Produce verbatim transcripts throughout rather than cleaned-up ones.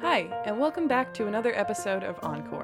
Hi, and welcome back to another episode of Encore.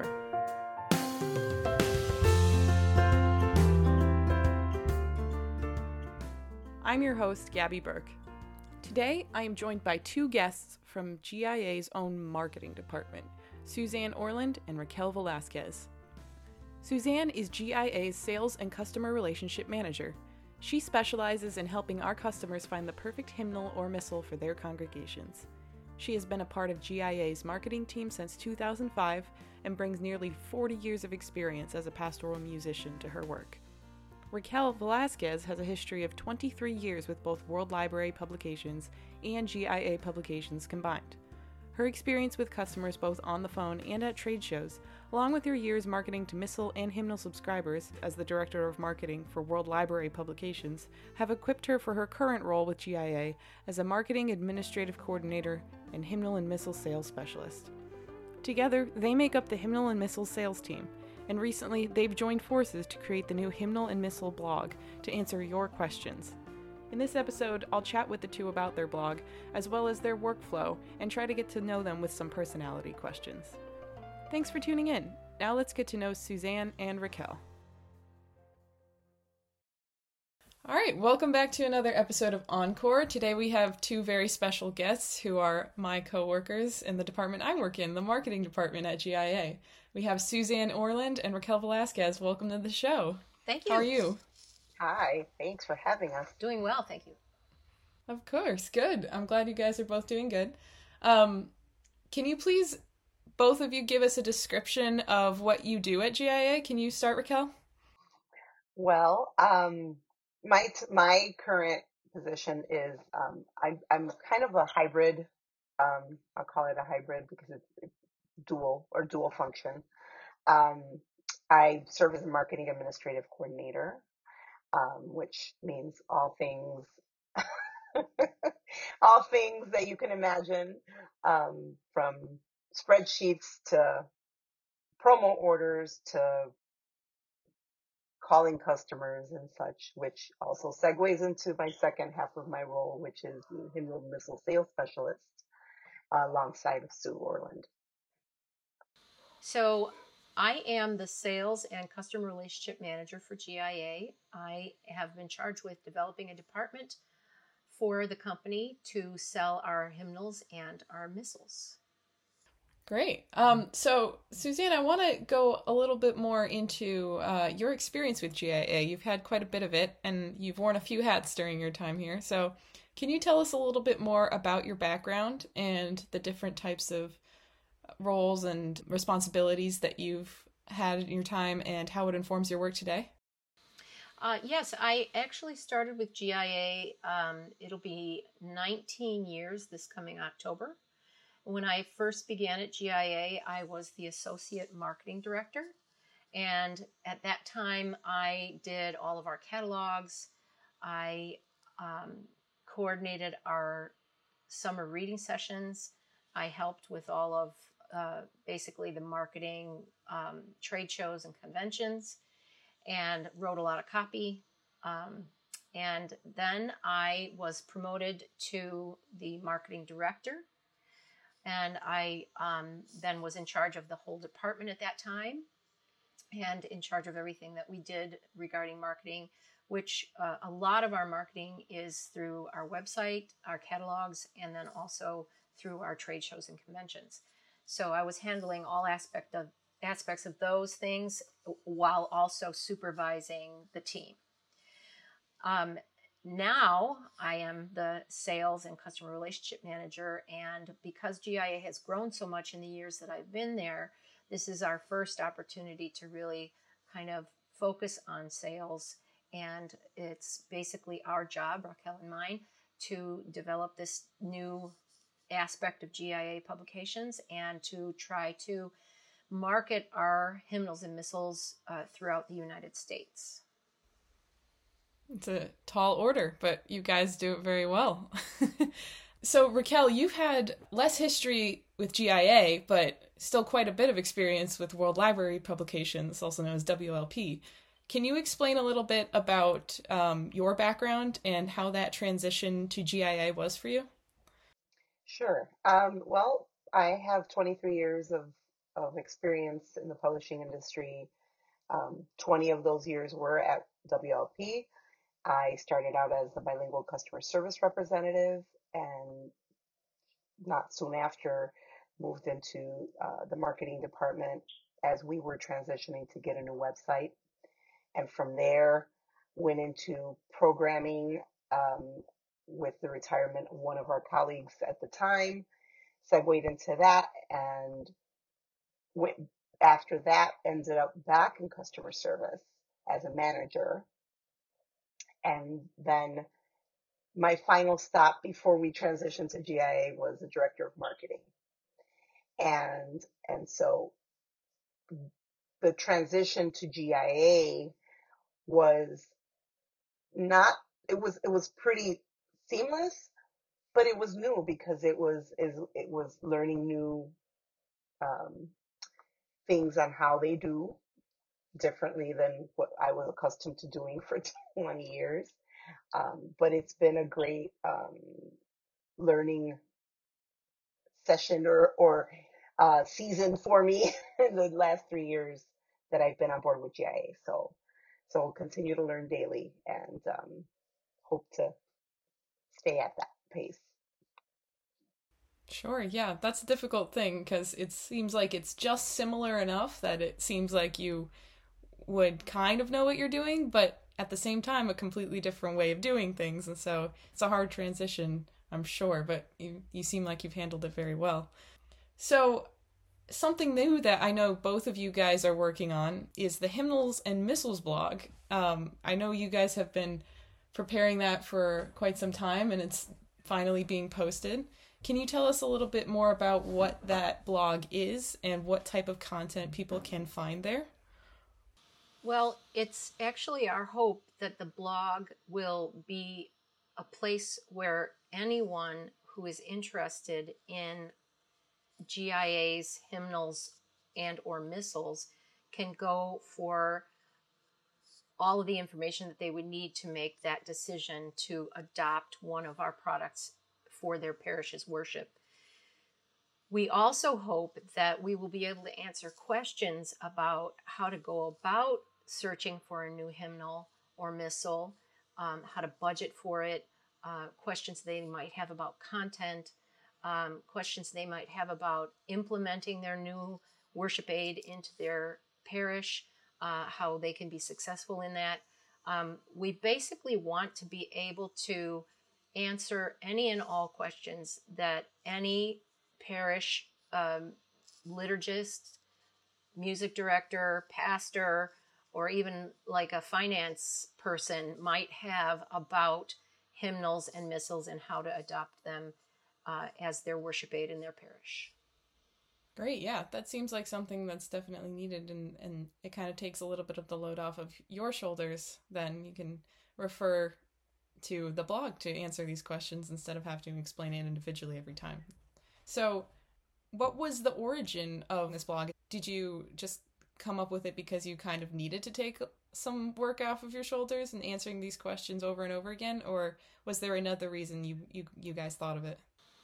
I'm your host, Gabby Burke. Today, I am joined by two guests from G I A's own marketing department, Suzanne Orland and Raquel Velasquez. Suzanne is G I A's Sales and Customer Relationship Manager. She specializes in helping our customers find the perfect hymnal or missal for their congregations. She has been a part of G I A's marketing team since two thousand five and brings nearly forty years of experience as a pastoral musician to her work. Raquel Velasquez has a history of twenty-three years with both World Library Publications and G I A Publications combined. Her experience with customers both on the phone and at trade shows, along with her years marketing to missal and hymnal subscribers as the Director of Marketing for World Library Publications, have equipped her for her current role with G I A as a Marketing Administrative Coordinator and Hymnal and Missal Sales Specialist. Together, they make up the Hymnal and Missal Sales Team, and recently they've joined forces to create the new Hymnal and Missal blog to answer your questions. In this episode, I'll chat with the two about their blog, as well as their workflow, and try to get to know them with some personality questions. Thanks for tuning in. Now let's get to know Suzanne and Raquel. All right, welcome back to another episode of Encore. Today we have two very special guests who are my co-workers in the department I work in, the marketing department at G I A. We have Suzanne Orland and Raquel Velasquez. Welcome to the show. Thank you. How are you? Hi, thanks for having us. Doing well, thank you. Of course, good. I'm glad you guys are both doing good. Um, can you please, both of you, give us a description of what you do at G I A? Can you start, Raquel? Well, um, my my current position is um, I'm I'm kind of a hybrid. Um, I'll call it a hybrid because it's, it's dual or dual function. Um, I serve as a marketing administrative coordinator. Um, which means all things, all things that you can imagine, um, from spreadsheets to promo orders to calling customers and such, which also segues into my second half of my role, which is the Hymnal and Missal Sales Specialist, uh, alongside of Sue Orland. So I am the Sales and Customer Relationship Manager for G I A. I have been charged with developing a department for the company to sell our hymnals and our missals. Great. Um, so, Suzanne, I want to go a little bit more into uh, your experience with G I A. You've had quite a bit of it, and you've worn a few hats during your time here. So, can you tell us a little bit more about your background and the different types of roles and responsibilities that you've had in your time and how it informs your work today? Uh, yes, I actually started with G I A. Um, it'll be nineteen years this coming October. When I first began at G I A, I was the Associate Marketing Director. And at that time, I did all of our catalogs. I um, coordinated our summer reading sessions. I helped with all of Uh, basically the marketing, um, trade shows and conventions, and wrote a lot of copy. Um, and then I was promoted to the marketing director, and I um, then was in charge of the whole department at that time, and in charge of everything that we did regarding marketing, which uh, a lot of our marketing is through our website, our catalogs, and then also through our trade shows and conventions. So I was handling all aspect of aspects of those things while also supervising the team. Um, now I am the Sales and Customer Relationship Manager, and because G I A has grown so much in the years that I've been there, this is our first opportunity to really kind of focus on sales, and it's basically our job, Raquel and mine, to develop this new aspect of G I A publications and to try to market our hymnals and missals uh, throughout the United States. It's a tall order, but you guys do it very well. So, Raquel, you've had less history with G I A, but still quite a bit of experience with World Library Publications, also known as W L P. Can you explain a little bit about um, your background and how that transition to G I A was for you? Sure. Um, well, I have twenty-three years of, of experience in the publishing industry. Um, twenty of those years were at W L P. I started out as a bilingual customer service representative and not soon after moved into uh, the marketing department as we were transitioning to get a new website. And from there, went into programming um, with the retirement of one of our colleagues at the time, segued into that, and went after that, ended up back in customer service as a manager. And then my final stop before we transitioned to G I A was the director of marketing. And and so the transition to G I A was not it was it was pretty seamless, but it was new because it was it, it was learning new um, things on how they do differently than what I was accustomed to doing for twenty years. Um, but it's been a great um, learning session or, or uh, season for me in the last three years that I've been on board with G I A. So, so I'll continue to learn daily and um, hope to stay at that pace. Sure, yeah, that's a difficult thing because it seems like it's just similar enough that it seems like you would kind of know what you're doing, but at the same time, a completely different way of doing things. And so it's a hard transition, I'm sure, but you, you seem like you've handled it very well. So, something new that I know both of you guys are working on is the Hymnals and Missals blog. Um, I know you guys have been preparing that for quite some time and it's finally being posted. Can you tell us a little bit more about what that blog is and what type of content people can find there? Well, it's actually our hope that the blog will be a place where anyone who is interested in G I A's hymnals and or missals can go for all of the information that they would need to make that decision to adopt one of our products for their parish's worship. We also hope that we will be able to answer questions about how to go about searching for a new hymnal or missal, um, how to budget for it, uh, questions they might have about content, um, questions they might have about implementing their new worship aid into their parish, uh, how they can be successful in that. Um, we basically want to be able to answer any and all questions that any parish um, liturgist, music director, pastor, or even like a finance person might have about hymnals and missals and how to adopt them uh, as their worship aid in their parish. Great, yeah, that seems like something that's definitely needed, and, and it kind of takes a little bit of the load off of your shoulders. Then you can refer to the blog to answer these questions instead of having to explain it individually every time. So, what was the origin of this blog? Did you just come up with it because you kind of needed to take some work off of your shoulders and answering these questions over and over again, or was there another reason you you, you guys thought of it?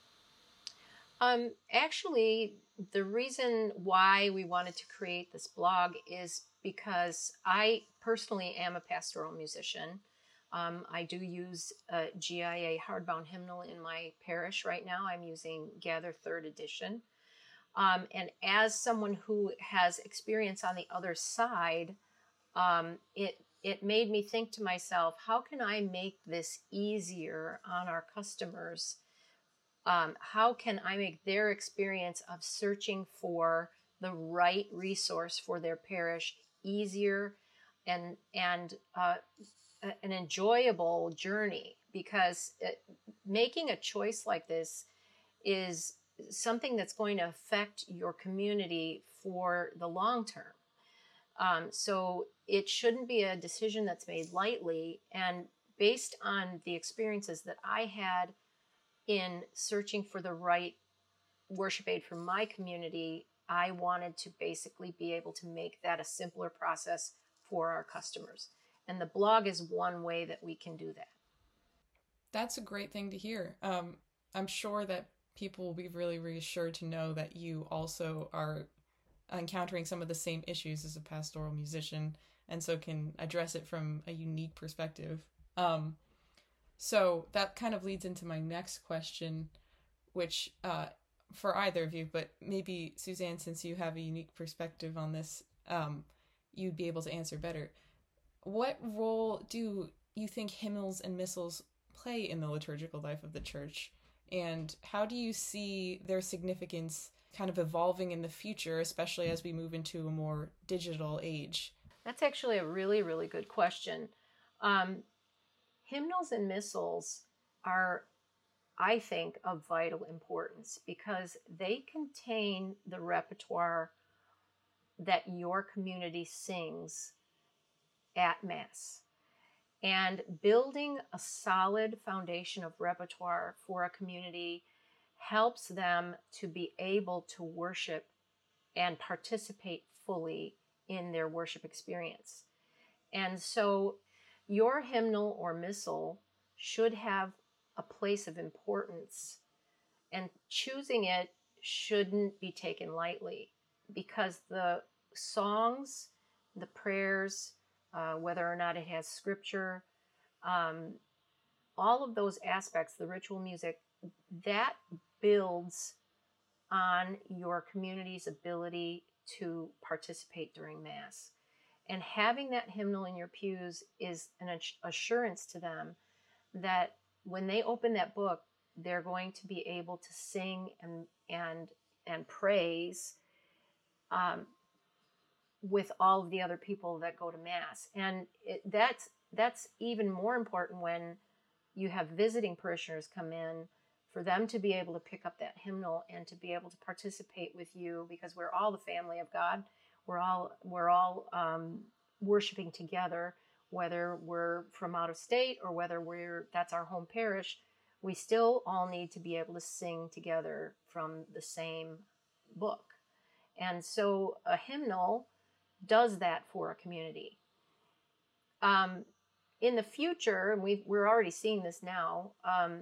Um, actually, the reason why we wanted to create this blog is because I personally am a pastoral musician. Um, I do use a G I A hardbound hymnal in my parish right now. I'm using Gather Third Edition. Um, and as someone who has experience on the other side, um, it it made me think to myself, how can I make this easier on our customers? Um, how can I make their experience of searching for the right resource for their parish easier and and uh, an enjoyable journey? Because it, making a choice like this is something that's going to affect your community for the long term. Um, so it shouldn't be a decision that's made lightly. And based on the experiences that I had in searching for the right worship aid for my community, I wanted to basically be able to make that a simpler process for our customers. And the blog is one way that we can do that. That's a great thing to hear. Um, I'm sure that people will be really reassured to know that you also are encountering some of the same issues as a pastoral musician, and so can address it from a unique perspective. Um, so that kind of leads into my next question, which uh, for either of you, but maybe Suzanne, since you have a unique perspective on this, um, you'd be able to answer better. What role do you think hymnals and missals play in the liturgical life of the church? And how do you see their significance kind of evolving in the future, especially as we move into a more digital age? That's actually a really, really good question. Um, hymnals and missals are, I think, of vital importance because they contain the repertoire that your community sings at Mass. And building a solid foundation of repertoire for a community helps them to be able to worship and participate fully in their worship experience. And so your hymnal or missal should have a place of importance, and choosing it shouldn't be taken lightly because the songs, the prayers, uh, whether or not it has scripture, um, all of those aspects, the ritual music, that builds on your community's ability to participate during Mass. And having that hymnal in your pews is an assurance to them that when they open that book, they're going to be able to sing and and and praise um, with all of the other people that go to Mass. And it, that's that's even more important when you have visiting parishioners come in, for them to be able to pick up that hymnal and to be able to participate with you, because we're all the family of God. We're all we're all um, worshiping together, whether we're from out of state or whether we're that's our home parish. We still all need to be able to sing together from the same book. And so a hymnal does that for a community. Um, in the future, and we we're already seeing this now, um,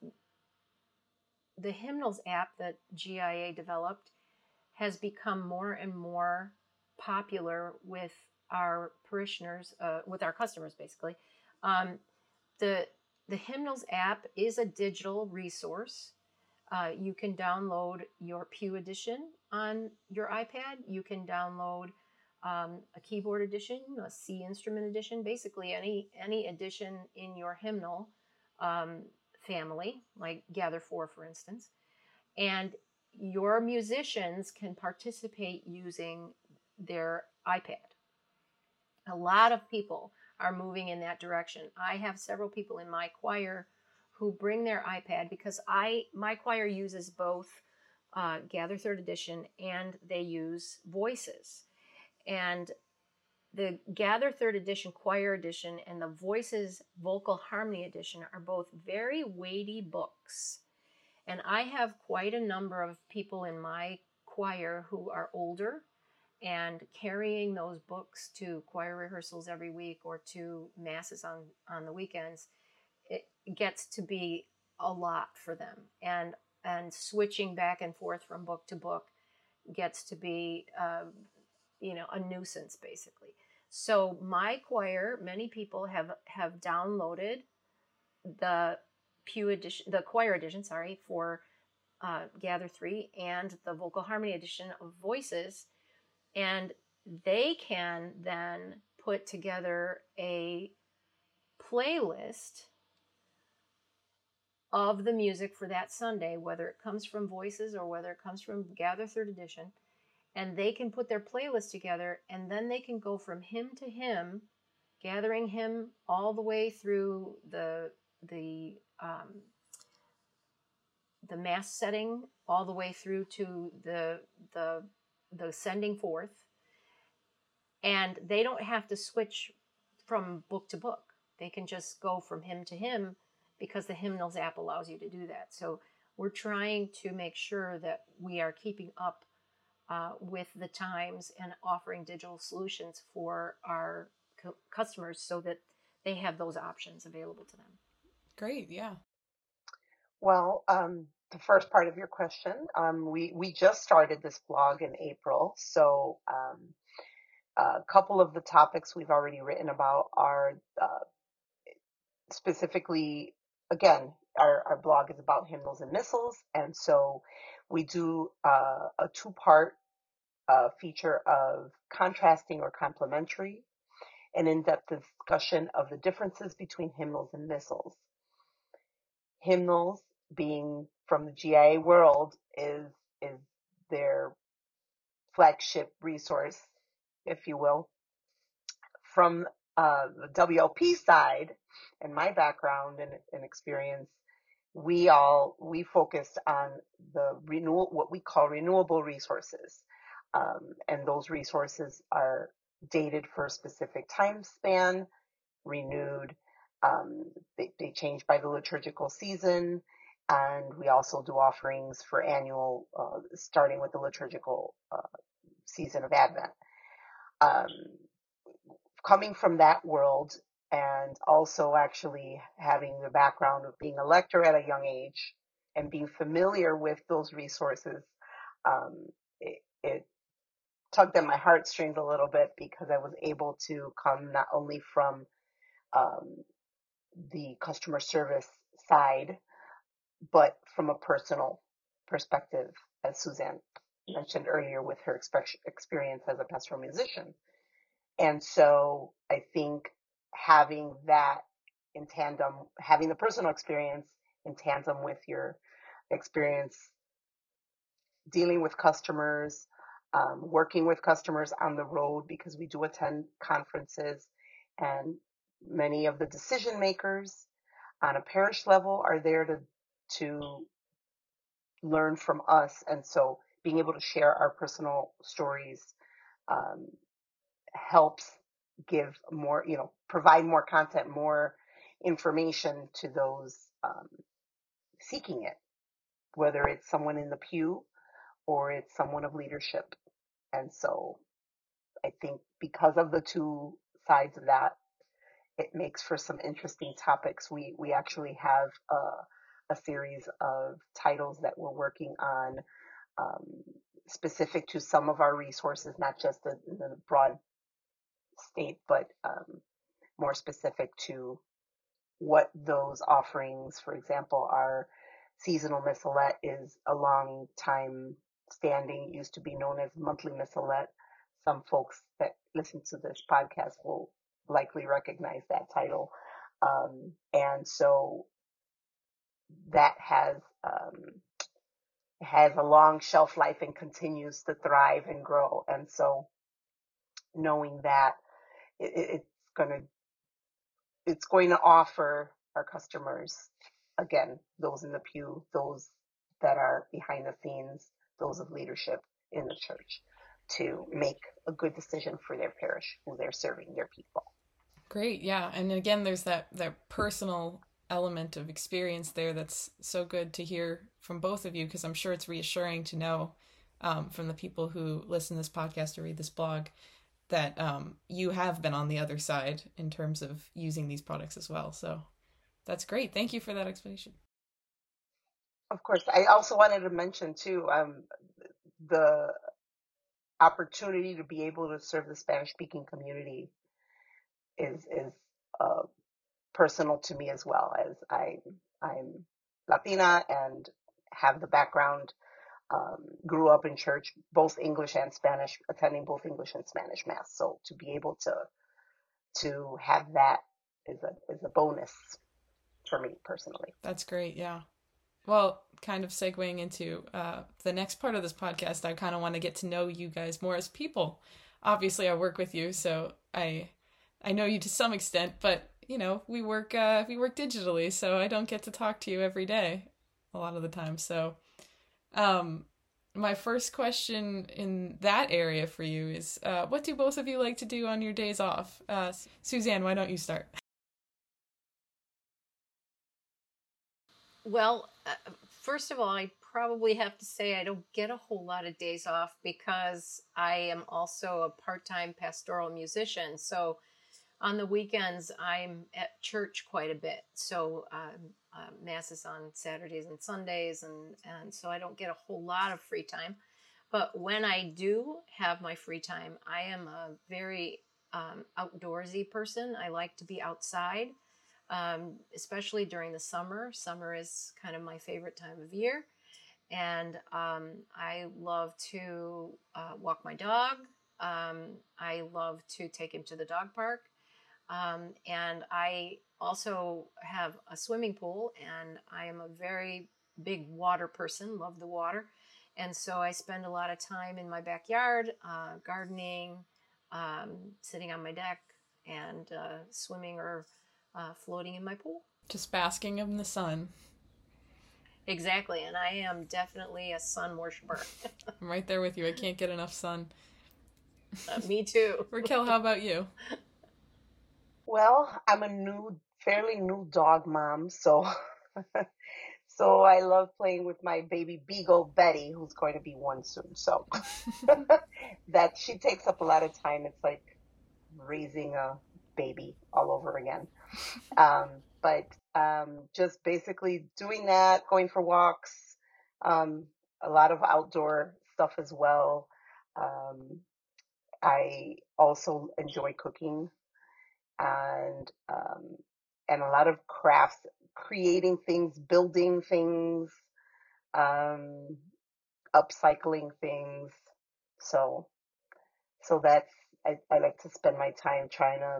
the hymnals app that G I A developed has become more and more popular with our parishioners, uh, with our customers, basically. Um, the the hymnals app is a digital resource. Uh, you can download your Pew edition on your iPad. You can download um, a keyboard edition, a C instrument edition, basically any any edition in your hymnal um, family, like Gather Four, for instance. And your musicians can participate using their iPad. A lot of people are moving in that direction. I have several people in my choir who bring their iPad because I my choir uses both uh, Gather Third Edition and they use Voices. And the Gather Third Edition Choir Edition and the Voices Vocal Harmony Edition are both very weighty books. And I have quite a number of people in my choir who are older, and carrying those books to choir rehearsals every week or to masses on, on the weekends, it gets to be a lot for them. And and switching back and forth from book to book gets to be, uh, you know, a nuisance, basically. So my choir, many people have, have downloaded the Pew edition, the choir edition, sorry, for uh, Gather Three and the Vocal Harmony edition of Voices, and they can then put together a playlist of the music for that Sunday, whether it comes from Voices or whether it comes from Gather Third Edition, and they can put their playlist together, and then they can go from hymn to hymn, gathering hymn all the way through the the um, the Mass setting, all the way through to the the the sending forth, and they don't have to switch from book to book. They can just go from hymn to hymn because the hymnals app allows you to do that. So we're trying to make sure that we are keeping up uh, with the times and offering digital solutions for our cu- customers so that they have those options available to them. Great, yeah. Well, um, the first part of your question, um, we, we just started this blog in April. So um, a couple of the topics we've already written about are uh, specifically, again, our, our blog is about hymnals and missals. And so we do uh, a two-part uh, feature of contrasting or complementary, an in-depth discussion of the differences between hymnals and missals. Hymnals, being from the G I A world, is is their flagship resource, if you will. From uh, the W L P side, and my background and, and experience, we all we focused on the renewal, what we call renewable resources, um, and those resources are dated for a specific time span, renewed. Um, they, they change by the liturgical season, and we also do offerings for annual, uh, starting with the liturgical uh, season of Advent. Um, coming from that world, and also actually having the background of being a lector at a young age and being familiar with those resources, um, it, it tugged at my heartstrings a little bit, because I was able to come not only from um, the customer service side, but from a personal perspective, as Suzanne mentioned earlier, with her experience as a pastoral musician. And so I think having that in tandem, having the personal experience in tandem with your experience dealing with customers, um, working with customers on the road, because we do attend conferences, and many of the decision makers on a parish level are there to to learn from us. And so being able to share our personal stories um, helps give more, you know, provide more content, more information to those um, seeking it, whether it's someone in the pew or it's someone of leadership. And so I think because of the two sides of that, it makes for some interesting topics. We we actually have a, a series of titles that we're working on, um, specific to some of our resources, not just the, the broad state, but um, more specific to what those offerings, for example, our seasonal missalette is a long time standing. It used to be known as monthly missalette. Some folks that listen to this podcast will likely recognize that title. Um, and so that has um, has a long shelf life and continues to thrive and grow. And so knowing that it, it's going to it's going to offer our customers, again, those in the pew, those that are behind the scenes, those of leadership in the church, to make a good decision for their parish, who they're serving, their people. Great, yeah. And again, there's that, that personal element of experience there that's so good to hear from both of you, because I'm sure it's reassuring to know um, from the people who listen to this podcast or read this blog that um, you have been on the other side in terms of using these products as well. So that's great. Thank you for that explanation. Of course. I also wanted to mention too, um, the opportunity to be able to serve the Spanish speaking community is, is, uh, personal to me as well, as I, I'm Latina and have the background, um, grew up in church, both English and Spanish, attending both English and Spanish mass. So to be able to, to have that is a, is a bonus for me personally. That's great. Yeah. Well, kind of segueing into uh, the next part of this podcast, I kind of want to get to know you guys more as people. Obviously, I work with you, so I I know you to some extent, but you know, we work uh, we work digitally, so I don't get to talk to you every day a lot of the time. So, um, my first question in that area for you is, uh, what do both of you like to do on your days off? Uh, Suzanne, why don't you start? Well, uh, first of all, I probably have to say I don't get a whole lot of days off because I am also a part-time pastoral musician. So On the weekends, I'm at church quite a bit. So um, uh, masses on Saturdays and Sundays, and, and so I don't get a whole lot of free time. But when I do have my free time, I am a very um, outdoorsy person. I like to be outside, um, especially during the summer. Summer is kind of my favorite time of year. And um, I love to uh, walk my dog. Um, I love to take him to the dog park. Um, and I also have a swimming pool, and I am a very big water person, love the water. And so I spend a lot of time in my backyard, uh, gardening, um, sitting on my deck, and uh, swimming or uh, floating in my pool. Just basking in the sun. Exactly, and I am definitely a sun worshiper. I'm right there with you. I can't get enough sun. Uh, me too. Raquel, how about you? Well, I'm a new, fairly new dog mom, so so I love playing with my baby beagle Betty, who's going to be one soon. So that she takes up a lot of time. It's like raising a baby all over again. Um, but um, just basically doing that, going for walks, um, a lot of outdoor stuff as well. Um, I also enjoy cooking and um, and a lot of crafts, creating things, building things, um, upcycling things. So so that's I, I like to spend my time trying to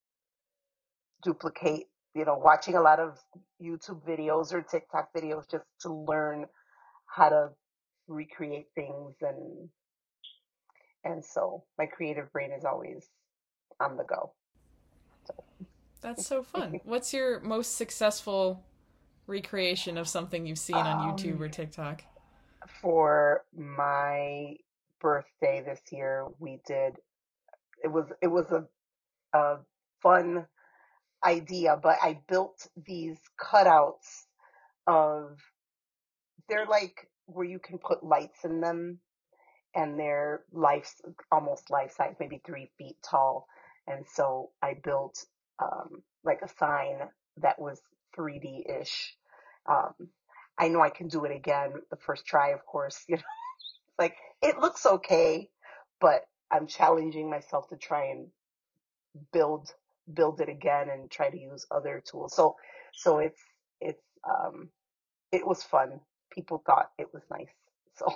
duplicate, you know, watching a lot of YouTube videos or TikTok videos just to learn how to recreate things, and and so my creative brain is always on the go. So. That's so fun. What's your most successful recreation of something you've seen on YouTube Um, or TikTok? for my birthday this year, we did, it was, it was a, a fun idea, but I built these cutouts of, they're like where you can put lights in them, and they're life, almost life size, maybe three feet tall. And so I built um, like a sign that was three D-ish. Um, I know I can do it again the first try, of course. You know, it's like it looks okay, but I'm challenging myself to try and build build it again and try to use other tools. So so it's it's um, it was fun. People thought it was nice. So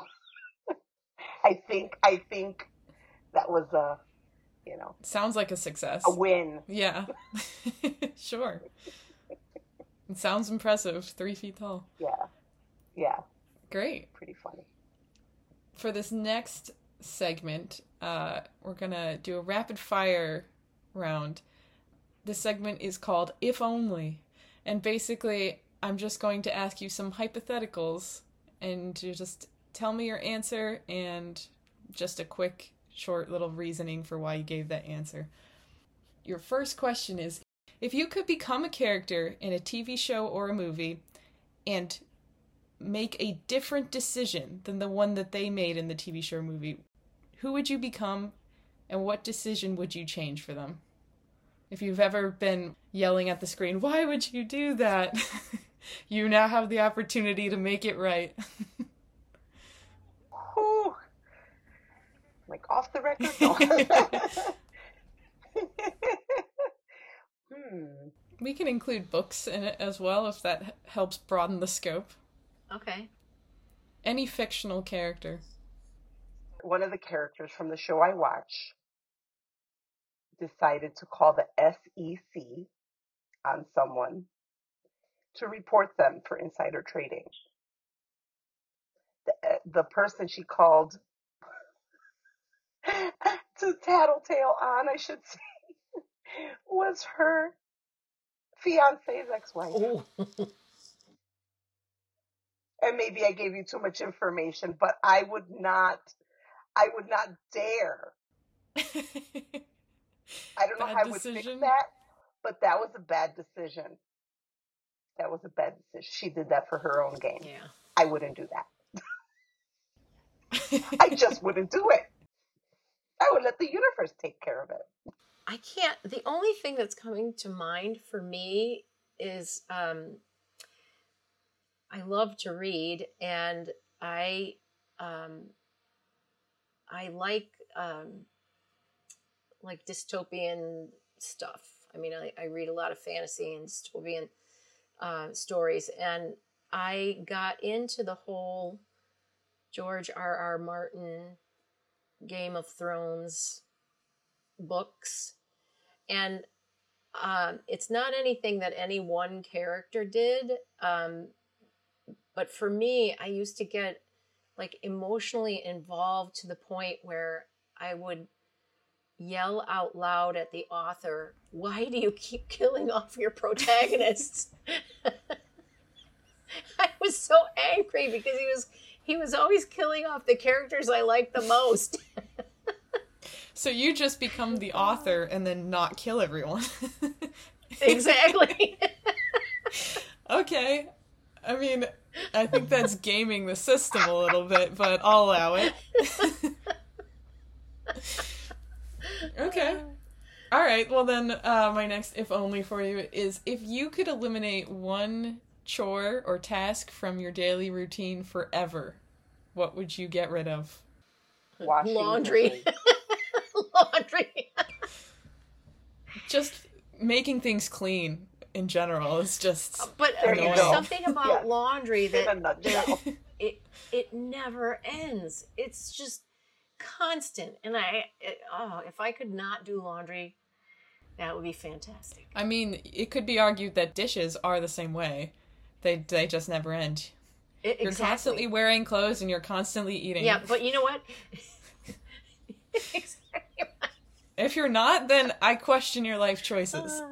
I think I think that was a, you know, Sounds like a a success. win. Yeah. Sure. It sounds impressive. Three feet tall. Yeah, yeah, Great. pretty funny. For this next segment, uh, we're going to do a rapid fire round. This segment is called If Only. And basically, I'm just going to ask you some hypotheticals, and you just tell me your answer and just a quick, short little reasoning for why you gave that answer. Your first question is, if you could become a character in a T V show or a movie and make a different decision than the one that they made in the T V show or movie, who would you become, and what decision would you change for them? If you've ever been yelling at the screen, why would you do that? You now have the opportunity to make it right. Whew. Like off the record? No. hmm. We can include books in it as well if that h- helps broaden the scope. Okay. Any fictional character. One of the characters from the show I watch decided to call the S E C on someone to report them for insider trading. The, uh, the person she called to tattletale on, I should say, was her fiance's ex-wife. Oh. And maybe I gave you too much information, but I would not, I would not dare. I don't know Bad how I would fix decision. that, but that was a bad decision. That was a bad decision. She did that for her own gain. Yeah. I wouldn't do that. I just wouldn't do it. I would let the universe take care of it. I can't, the only thing that's coming to mind for me is um, I love to read, and I um, I like um, like dystopian stuff. I mean, I, I read a lot of fantasy and dystopian uh, stories, and I got into the whole George R. R. Martin Game of Thrones books, and um, it's not anything that any one character did, um, but for me, I used to get like emotionally involved to the point where I would yell out loud at the author, "Why do you keep killing off your protagonists?" I was so angry because he was he was always killing off the characters I liked the most. So you just become the author and then not kill everyone. Exactly. Okay. I mean, I think that's gaming the system a little bit, but I'll allow it. Okay. All right. Well, then uh, my next if only for you is if you could eliminate one chore or task from your daily routine forever, what would you get rid of? Washing Laundry. dishes. Laundry. Just making things clean in general is just But There you there's go. something about Yeah. laundry In a that, nutshell. that it it never ends. It's just constant. And I, it, oh, if I could not do laundry, that would be fantastic. I mean, it could be argued that dishes are the same way. They they just never end. It, You're exactly. constantly wearing clothes and you're constantly eating. Yeah, but you know what? Exactly. If you're not, then I question your life choices.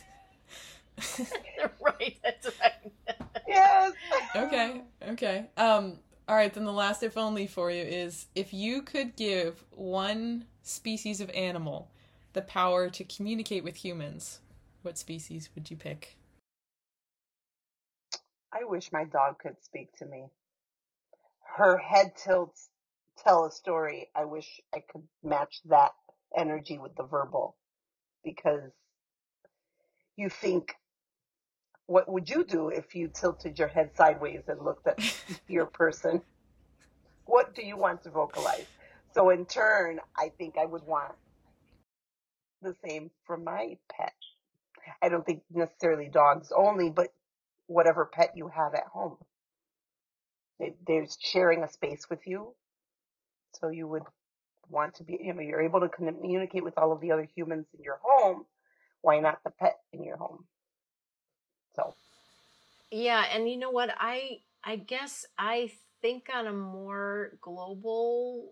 Right, that's right. Yes. Okay, okay. Um, all right, then the last if only for you is if you could give one species of animal the power to communicate with humans, what species would you pick? I wish my dog could speak to me. Her head tilts tell a story. I wish I could match that energy with the verbal, because you think, what would you do if you tilted your head sideways and looked at your person? What do you want to vocalize? So in turn, I think I would want the same for my pet. I don't think necessarily dogs only, but whatever pet you have at home. They, they're sharing a space with you. So you would want to be, you know, you're able to communicate with all of the other humans in your home. Why not the pet in your home? So, Yeah, and you know what? I I guess I think on a more global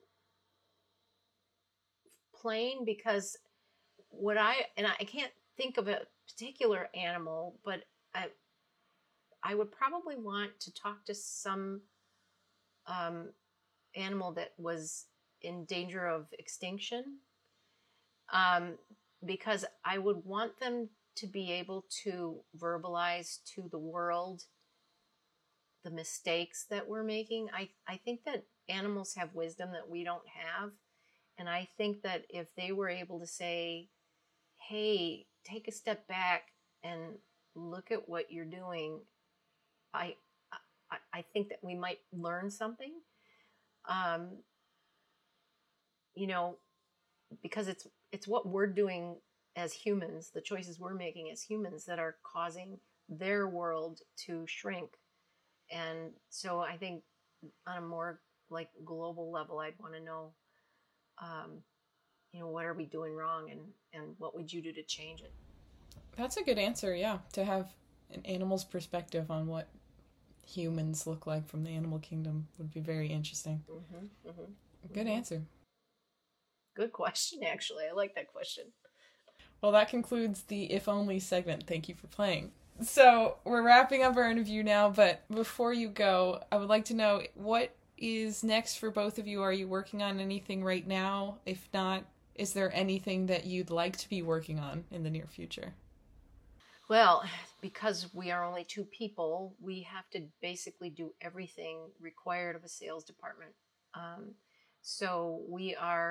plane, because what I and I can't think of a particular animal, but I I would probably want to talk to some um, animal that was in danger of extinction, um, because I would want them to be able to verbalize to the world the mistakes that we're making. I, I think that animals have wisdom that we don't have. And I think that if they were able to say, hey, take a step back and look at what you're doing, I I, I think that we might learn something. Um, you know, because it's it's what we're doing as humans, the choices we're making as humans that are causing their world to shrink. And so I think on a more like global level, I'd want to know, um, you know, what are we doing wrong, and, and what would you do to change it? That's a good answer, yeah. To have an animal's perspective on what humans look like from the animal kingdom would be very interesting. Mm-hmm, mm-hmm, Good mm-hmm. answer. Good question, actually. I like that question. Well, that concludes the If Only segment. Thank you for playing. So, we're wrapping up our interview now, but before you go, I would like to know, what is next for both of you? Are you working on anything right now? If not, is there anything that you'd like to be working on in the near future? Well, because we are only two people, we have to basically do everything required of a sales department. Um, so we are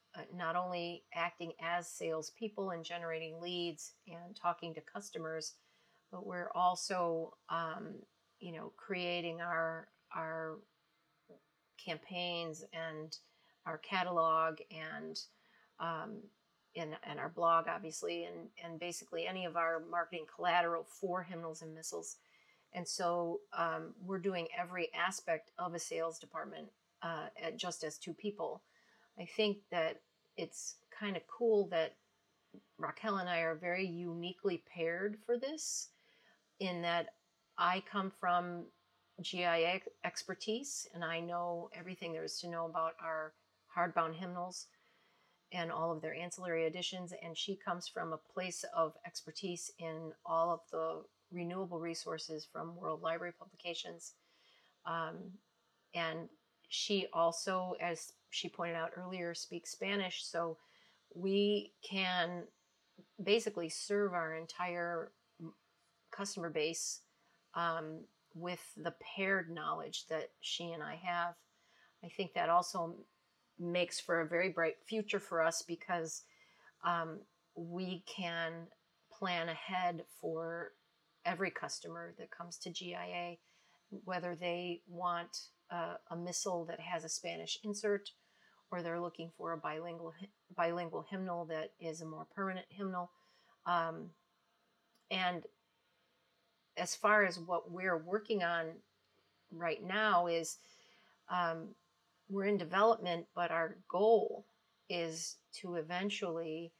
uh, not only acting as salespeople and generating leads and talking to customers, but we're also, um, you know, creating our our campaigns and our catalog and um, and, and our blog, obviously, and, and basically any of our marketing collateral for Hymnals and Missiles. And so um, we're doing every aspect of a sales department uh, at just as two people. I think that it's kind of cool that Raquel and I are very uniquely paired for this, in that I come from G I A expertise and I know everything there is to know about our hardbound hymnals and all of their ancillary additions, and she comes from a place of expertise in all of the renewable resources from World Library Publications. Um, and she also, as she pointed out earlier, speaks Spanish, so we can basically serve our entire customer base um, with the paired knowledge that she and I have. I think that also makes for a very bright future for us, because um, we can plan ahead for every customer that comes to G I A, whether they want uh, a missile that has a Spanish insert, or they're looking for a bilingual bilingual hymnal that is a more permanent hymnal. Um, and as far as what we're working on right now is, um, we're in development, but our goal is to eventually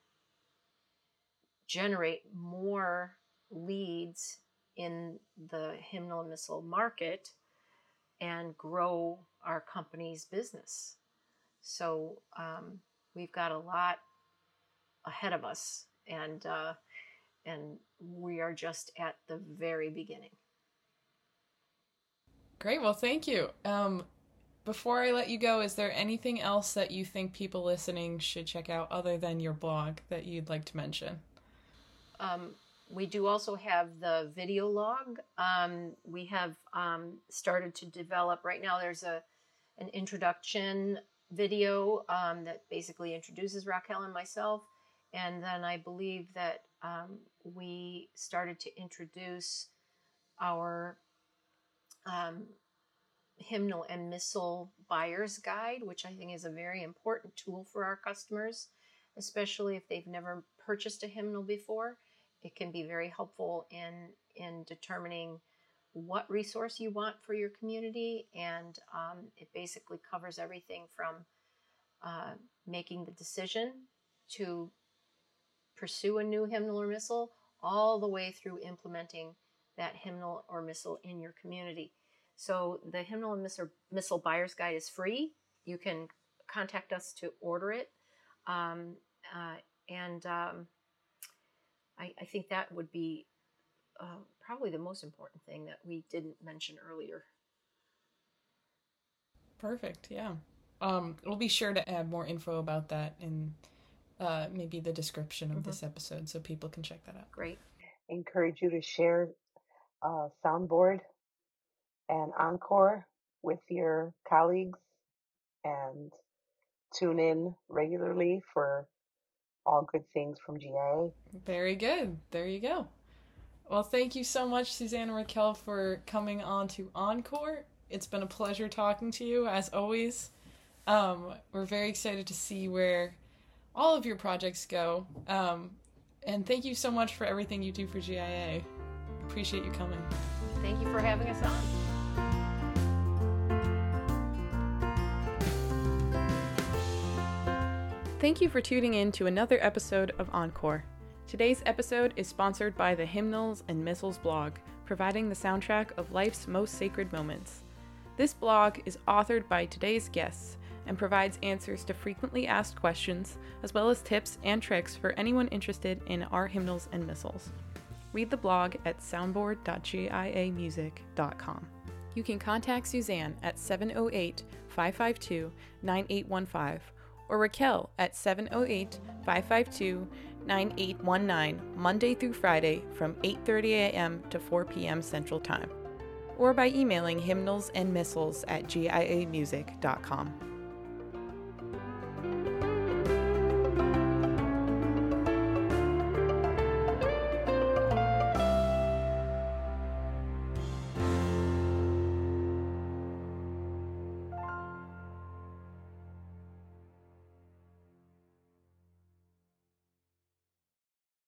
generate more leads in the hymnal and missile market and grow our company's business. So um, we've got a lot ahead of us, and uh, and we are just at the very beginning. Great. Well, thank you. Um, before I let you go, is there anything else that you think people listening should check out other than your blog that you'd like to mention? Um, we do also have the video log. Um, we have um, started to develop, right now there's a an introduction video um, that basically introduces Raquel and myself. And then I believe that um, we started to introduce our um, hymnal and missile buyer's guide, which I think is a very important tool for our customers, especially if they've never purchased a hymnal before. It can be very helpful in, in determining what resource you want for your community, and um, it basically covers everything from uh, making the decision to pursue a new hymnal or missile, all the way through implementing that hymnal or missile in your community. So the hymnal and missile, missile buyer's guide is free. You can contact us to order it. Um, uh, and um, I, I think that would be uh, probably the most important thing that we didn't mention earlier. Perfect, yeah. Um, we'll be sure to add more info about that in uh, maybe the description of mm-hmm. this episode, so people can check that out. Great. I encourage you to share uh, Soundboard and Encore with your colleagues, and tune in regularly for all good things from G I A. Very good. There you go. Well, thank you so much, Suzanne and Raquel, for coming on to Encore. It's been a pleasure talking to you, as always. Um, we're very excited to see where all of your projects go. Um, and thank you so much for everything you do for G I A. Appreciate you coming. Thank you for having us on. Thank you for tuning in to another episode of Encore. Today's episode is sponsored by the Hymnals and Missiles blog, providing the soundtrack of life's most sacred moments. This blog is authored by today's guests and provides answers to frequently asked questions, as well as tips and tricks for anyone interested in our hymnals and missiles. Read the blog at soundboard dot g i a music dot com. You can contact Suzanne at seven oh eight, five five two, nine eight one five or Raquel at seven oh eight, five five two, nine eight one nine Monday through Friday from eight thirty a.m. to four p.m. Central Time, or by emailing hymnals and missiles at g i a music dot com.